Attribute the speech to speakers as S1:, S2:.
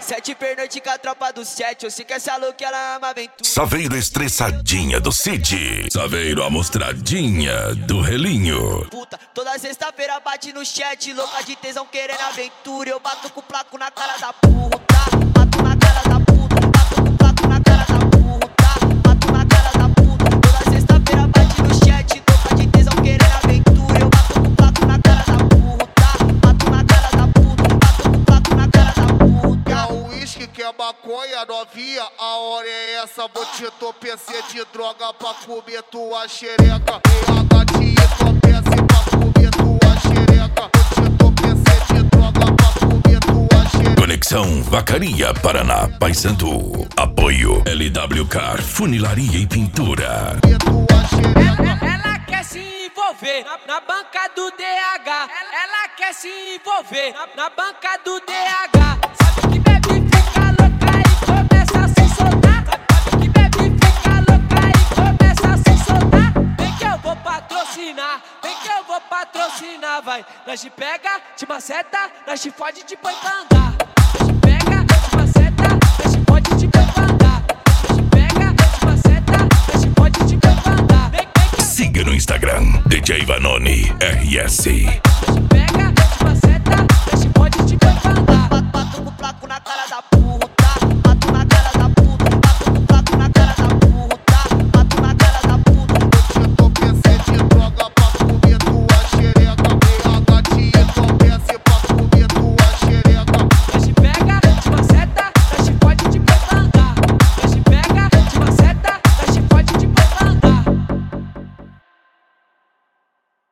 S1: Sete pernoite com a tropa do sete. Eu sei que essa louca ela ama aventura.
S2: Saveiro estressadinha do Cid. Saveiro amostradinha do Relinho.
S1: Puta, toda sexta-feira bate no chat. Louca de tesão querendo aventura. Eu bato com o placo na cara da puta. Bato na cara da puta. Bato com o placo na cara da puta. Bato na cara da puta. Toda sexta-feira bate no chat. Louca de tesão querendo aventura. Eu bato com o placo na cara da puta. Bato na cara da puta. Bato com o placo na cara da puta.
S3: Quer o uísque, quer maconha novinha? A hora é essa, vou te entorpecer de droga pra comer tua xereca. E a gatinha entorpece pra comer tua xereca. Vou te entorpecer de droga pra comer tua xereca.
S2: Conexão Vacaria, Paraná, Paysandu. Apoio LWK, Funilaria e Pintura.
S1: Ela quer se envolver na banca do DH. Ela quer se envolver na banca do DH. Sabe que bebe fica louca e começa a se soltar. Sabe que bebe fica louca e começa a se soltar. Vem que eu vou patrocinar, vem que eu vou patrocinar, vai. Nós te pega, te maceta, nós te fode, te põe pra andar. Nós te pega, te maceta, nós te fode, te põe pra andar. Nós te pega, te maceta, nós te fode, te põe pra andar.
S2: Siga no Instagram, DJ Vanoni RS.
S1: Nós te pega,